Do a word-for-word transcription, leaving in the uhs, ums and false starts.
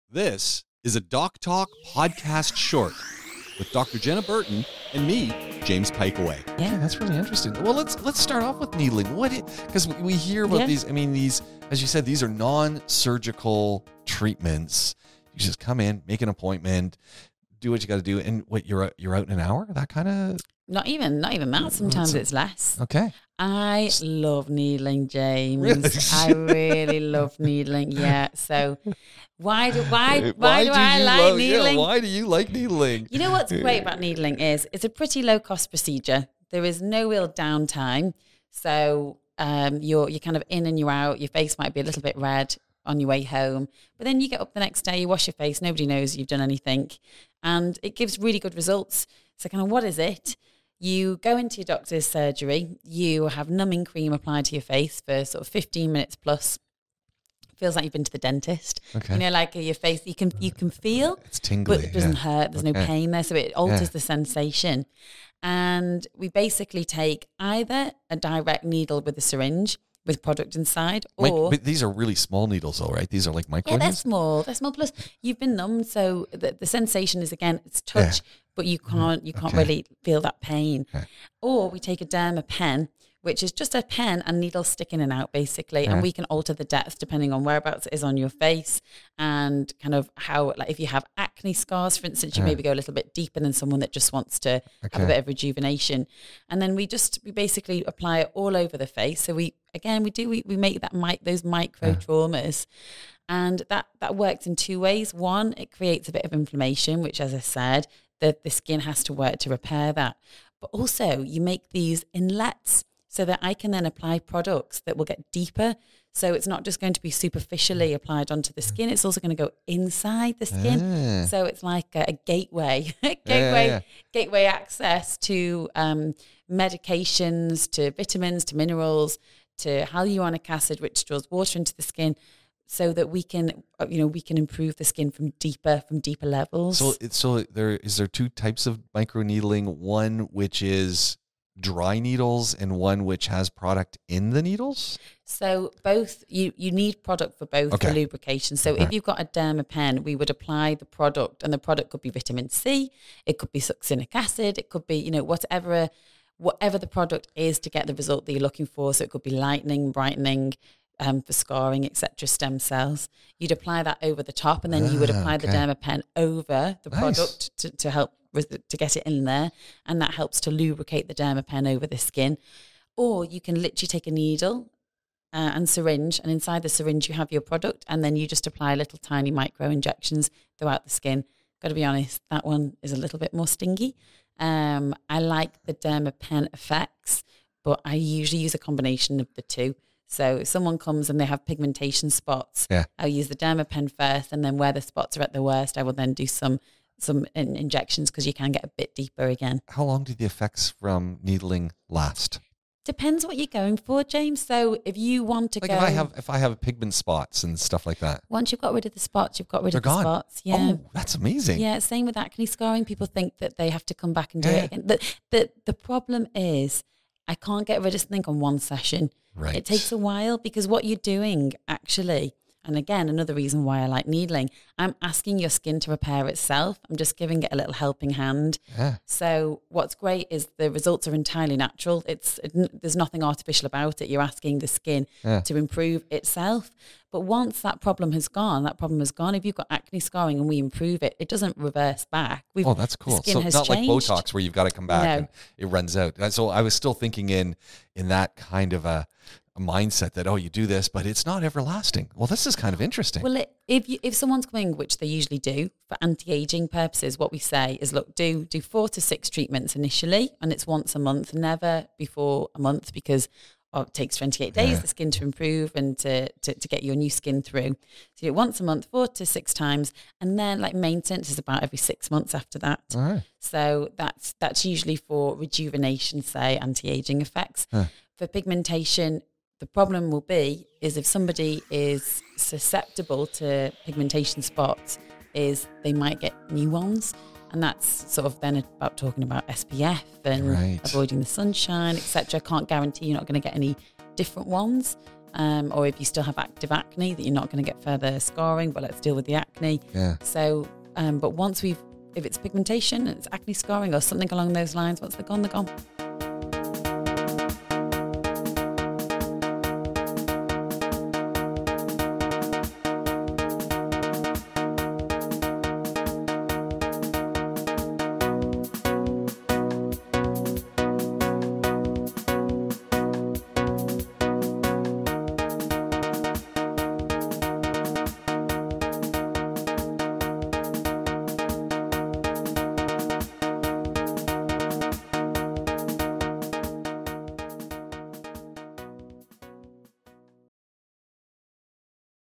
This is a Doc Talk podcast short with Doctor Jenna Burton and me, James Pikeway. Yeah, that's really interesting. Well, let's let's start off with needling. What? Because we hear about Yeah. these. I mean, these, as you said, these are non-surgical treatments. You just come in, make an appointment, do what you got to do, and what you're out- you're out in an hour. That kind of Not even, not even that. Sometimes it's less. okay. I love needling, James. Really? I really love needling. Yeah. So why do why why, do, do I you like love- needling? Yeah, why do you like needling? You know what's great about needling is it's a pretty low cost procedure. There is no real downtime. So um, you're you're kind of in and you're out. Your face might be a little bit red on your way home, but then you get up the next day, you wash your face. Nobody knows you've done anything, and it gives really good results. So kind of what is it? You go into your doctor's surgery, you have numbing cream applied to your face for sort of fifteen minutes plus. Feels like you've been to the dentist. Okay. You know, like your face, you can you can feel, It's tingly, but it doesn't yeah. hurt. There's no Okay. pain there, so it alters Yeah. the sensation. And we basically take either a direct needle with a syringe with product inside, Mic- or but these are really small needles, though, right? These are like micro yeah, they're needles? small. They're small. Plus, you've been numbed, so the, the sensation is again it's touch, Yeah. but you can't you can't Okay. really feel that pain. Okay. Or we take a derma pen, which is just a pen and needles stick in and out basically, Yeah. and we can alter the depth depending on whereabouts it is on your face and kind of how, like if you have acne scars, for instance, you Yeah. maybe go a little bit deeper than someone that just wants to have Okay. a bit of rejuvenation. And then we just we basically apply it all over the face. So we again we do we, we make that mic those micro Yeah. traumas. And that, that works in two ways. One, it creates a bit of inflammation, which, as I said, the, the skin has to work to repair that. But also, you make these inlets so that I can then apply products that will get deeper. So it's not just going to be superficially applied onto the skin. It's also going to go inside the skin. Ah. So it's like a, a gateway, gateway, yeah. gateway access to um, medications, to vitamins, to minerals, to hyaluronic acid, which draws water into the skin, so that we can, uh, you know, we can improve the skin from deeper, from deeper levels. So, it's so there is there two types of micro needling. One which is dry needles, and one which has product in the needles. So both, you, you need product for both Okay. for lubrication. So if you've got a derma pen, we would apply the product, and the product could be vitamin C, it could be succinic acid, it could be, you know, whatever, whatever the product is to get the result that you're looking for. So it could be lightening, brightening, um, for scarring, et cetera, stem cells. You'd apply that over the top, and then you would Ah, apply the okay. derma pen over the Nice. product to, to help with- to get it in there, and that helps to lubricate the derma pen over the skin. Or you can literally take a needle uh, and syringe, and inside the syringe you have your product, and then you just apply little tiny micro injections throughout the skin. Got to be honest, that one is a little bit more stingy. Um, I like the derma pen effects, but I usually use a combination of the two. So if someone comes and they have pigmentation spots, Yeah. I'll use the derma pen first, and then where the spots are at the worst, I will then do some some in- injections, because you can get a bit deeper again. How long do the effects from needling last? Depends what you're going for, James. So if you want to Like go, if I have if I have pigment spots and stuff like that, once you've got rid of the spots, you've got rid they're of the gone. spots. Yeah. Oh, that's amazing. Yeah, same with acne scarring. People think that they have to come back and do Yeah. it again. The, the, the problem is I can't get rid of something on one session. Right. It takes a while, because what you're doing actually, and again, another reason why I like needling, I'm asking your skin to repair itself. I'm just giving it a little helping hand. Yeah. So what's great is the results are entirely natural. It's it, there's nothing artificial about it. You're asking the skin Yeah. to improve itself. But once that problem has gone, that problem has gone. If you've got acne scarring and we improve it, it doesn't reverse back. We've, Oh, that's the cool. skin So has not changed. like Botox where you've got to come back No. and it runs out. And so I was still thinking in in that kind of a, a mindset that, oh, you do this, but it's not everlasting. Well, this is kind of interesting. Well, it, if you, if someone's coming, which they usually do for anti-aging purposes, what we say is, look, do do four to six treatments initially, and it's once a month, never before a month, because oh, it takes twenty-eight days Yeah. the skin to improve and to, to to get your new skin through. So you do it once a month, four to six times, and then like maintenance is about every six months after that. All right. So that's that's usually for rejuvenation, say anti-aging effects. Huh. For pigmentation, the problem will be is if somebody is susceptible to pigmentation spots, is they might get new ones. And that's sort of then about talking about S P F and Right. avoiding the sunshine, et cetera. Can't guarantee you're not going to get any different ones. Um, or if you still have active acne, that you're not going to get further scarring, but let's deal with the acne. Yeah. So, um, but once we've, if it's pigmentation and it's acne scarring or something along those lines, once they're gone, they're gone.